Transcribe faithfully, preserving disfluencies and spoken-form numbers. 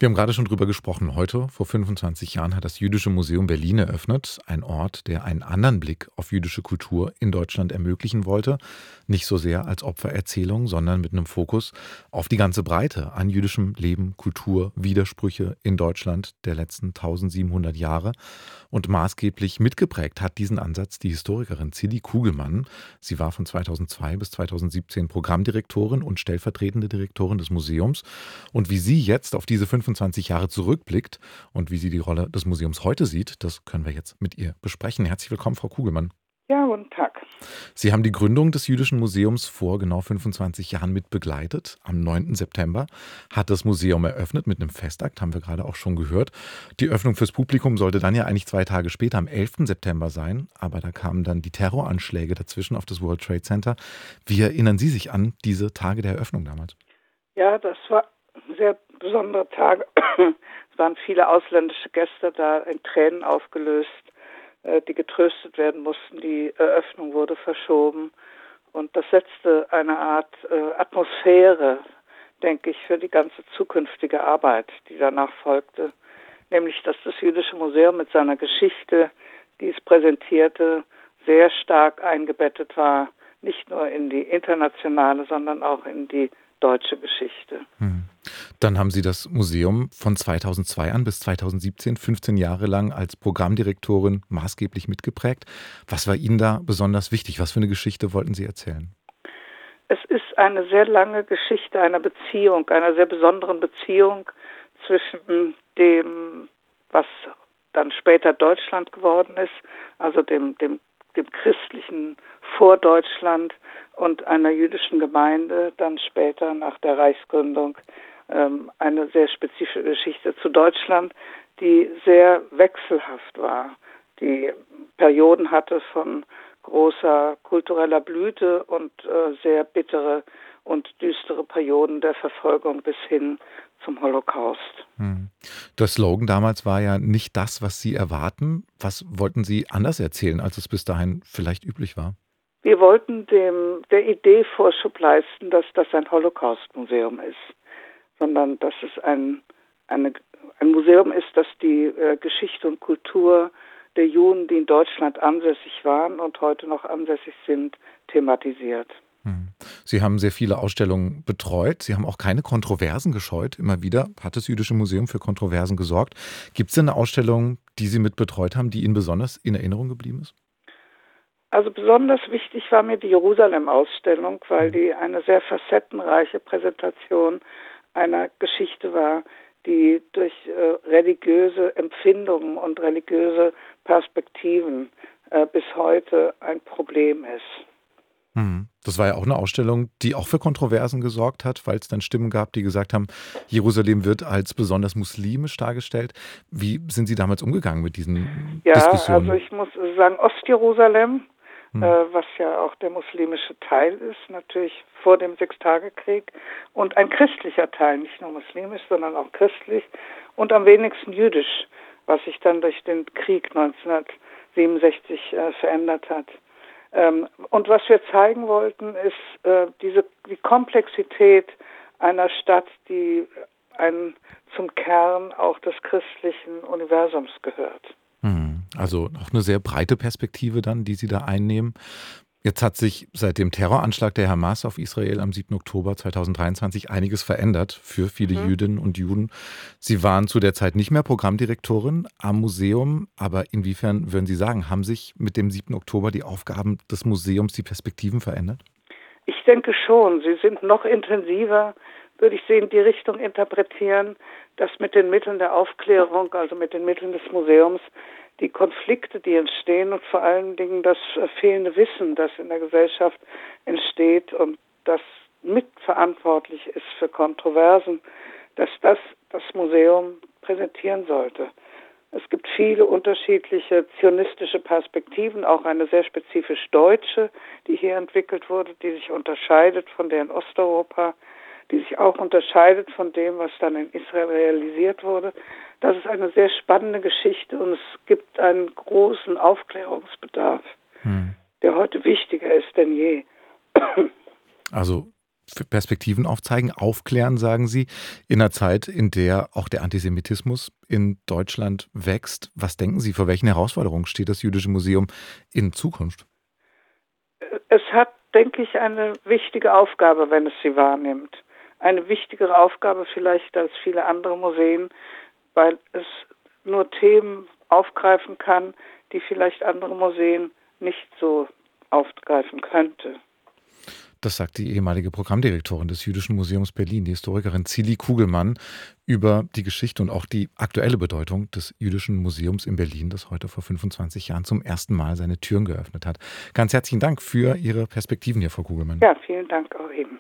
Wir haben gerade schon drüber gesprochen. Heute, vor fünfundzwanzig Jahren, hat das Jüdische Museum Berlin eröffnet. Ein Ort, der einen anderen Blick auf jüdische Kultur in Deutschland ermöglichen wollte. Nicht so sehr als Opfererzählung, sondern mit einem Fokus auf die ganze Breite an jüdischem Leben, Kultur, Widersprüche in Deutschland der letzten eintausendsiebenhundert Jahre. Und maßgeblich mitgeprägt hat diesen Ansatz die Historikerin Zilli Kugelmann. Sie war von zweitausendzwei bis zweitausendsiebzehn Programmdirektorin und stellvertretende Direktorin des Museums. Und wie sie jetzt auf diese fünfundzwanzig Jahre zurückblickt und wie sie die Rolle des Museums heute sieht, das können wir jetzt mit ihr besprechen. Herzlich willkommen, Frau Kugelmann. Ja, guten Tag. Sie haben die Gründung des Jüdischen Museums vor genau fünfundzwanzig Jahren mit begleitet. Am neunten September hat das Museum eröffnet mit einem Festakt, haben wir gerade auch schon gehört. Die Öffnung fürs Publikum sollte dann ja eigentlich zwei Tage später, am elften September sein. Aber da kamen dann die Terroranschläge dazwischen auf das World Trade Center. Wie erinnern Sie sich an diese Tage der Eröffnung damals? Ja, das war ein sehr besonderer Tag. Es waren viele ausländische Gäste da, in Tränen aufgelöst, die getröstet werden mussten. Die Eröffnung wurde verschoben. Und das setzte eine Art Atmosphäre, denke ich, für die ganze zukünftige Arbeit, die danach folgte. Nämlich, dass das Jüdische Museum mit seiner Geschichte, die es präsentierte, sehr stark eingebettet war, nicht nur in die internationale, sondern auch in die deutsche Geschichte. Hm. Dann haben Sie das Museum von zweitausendzwei an bis zweitausendsiebzehn, fünfzehn Jahre lang als Programmdirektorin maßgeblich mitgeprägt. Was war Ihnen da besonders wichtig? Was für eine Geschichte wollten Sie erzählen? Es ist eine sehr lange Geschichte einer Beziehung, einer sehr besonderen Beziehung zwischen dem, was dann später Deutschland geworden ist, also dem, dem, dem christlichen Vordeutschland und einer jüdischen Gemeinde, dann später nach der Reichsgründung ähm, eine sehr spezifische Geschichte zu Deutschland, die sehr wechselhaft war, die Perioden hatte von großer kultureller Blüte und äh, sehr bittere und düstere Perioden der Verfolgung bis hin zum Holocaust. Hm. Der Slogan damals war ja nicht das, was Sie erwarten. Was wollten Sie anders erzählen, als es bis dahin vielleicht üblich war? Wir wollten dem, der Idee Vorschub leisten, dass das ein Holocaust-Museum ist, sondern dass es ein, eine, ein Museum ist, das die äh, Geschichte und Kultur der Juden, die in Deutschland ansässig waren und heute noch ansässig sind, thematisiert. Hm. Sie haben sehr viele Ausstellungen betreut. Sie haben auch keine Kontroversen gescheut. Immer wieder hat das Jüdische Museum für Kontroversen gesorgt. Gibt es denn eine Ausstellung, die Sie mit betreut haben, die Ihnen besonders in Erinnerung geblieben ist? Also besonders wichtig war mir die Jerusalem-Ausstellung, weil die eine sehr facettenreiche Präsentation einer Geschichte war, die durch äh, religiöse Empfindungen und religiöse Perspektiven äh, bis heute ein Problem ist. Hm. Das war ja auch eine Ausstellung, die auch für Kontroversen gesorgt hat, weil es dann Stimmen gab, die gesagt haben, Jerusalem wird als besonders muslimisch dargestellt. Wie sind Sie damals umgegangen mit diesen Ja, Diskussionen? also ich muss sagen, Ostjerusalem, Hm. äh, was ja auch der muslimische Teil ist, natürlich vor dem Sechstagekrieg, und ein christlicher Teil, nicht nur muslimisch, sondern auch christlich und am wenigsten jüdisch, was sich dann durch den Krieg neunzehnhundertsiebenundsechzig äh, verändert hat. Ähm, und was wir zeigen wollten, ist äh, diese die Komplexität einer Stadt, die ein, zum Kern auch des christlichen Universums gehört. Hm. Also auch eine sehr breite Perspektive dann, die Sie da einnehmen. Jetzt hat sich seit dem Terroranschlag der Hamas auf Israel am siebten Oktober zweitausenddreiundzwanzig einiges verändert für viele Mhm. Jüdinnen und Juden. Sie waren zu der Zeit nicht mehr Programmdirektorin am Museum, aber inwiefern würden Sie sagen, haben sich mit dem siebten Oktober die Aufgaben des Museums, die Perspektiven verändert? Ich denke schon, sie sind noch intensiver, würde ich sie in die Richtung interpretieren, dass mit den Mitteln der Aufklärung, also mit den Mitteln des Museums, die Konflikte, die entstehen und vor allen Dingen das äh, fehlende Wissen, das in der Gesellschaft entsteht und das mitverantwortlich ist für Kontroversen, dass das das Museum präsentieren sollte. Es gibt viele unterschiedliche zionistische Perspektiven, auch eine sehr spezifisch deutsche, die hier entwickelt wurde, die sich unterscheidet von der in Osteuropa, die sich auch unterscheidet von dem, was dann in Israel realisiert wurde. Das ist eine sehr spannende Geschichte und es gibt einen großen Aufklärungsbedarf, Hm. der heute wichtiger ist denn je. Also Perspektiven aufzeigen, aufklären, sagen Sie, in einer Zeit, in der auch der Antisemitismus in Deutschland wächst. Was denken Sie, vor welchen Herausforderungen steht das Jüdische Museum in Zukunft? Es hat, denke ich, eine wichtige Aufgabe, wenn es sie wahrnimmt. Eine wichtigere Aufgabe vielleicht als viele andere Museen, weil es nur Themen aufgreifen kann, die vielleicht andere Museen nicht so aufgreifen könnte. Das sagt die ehemalige Programmdirektorin des Jüdischen Museums Berlin, die Historikerin Zilli Kugelmann, über die Geschichte und auch die aktuelle Bedeutung des Jüdischen Museums in Berlin, das heute vor fünfundzwanzig Jahren zum ersten Mal seine Türen geöffnet hat. Ganz herzlichen Dank für Ihre Perspektiven hier, Frau Kugelmann. Ja, vielen Dank auch eben.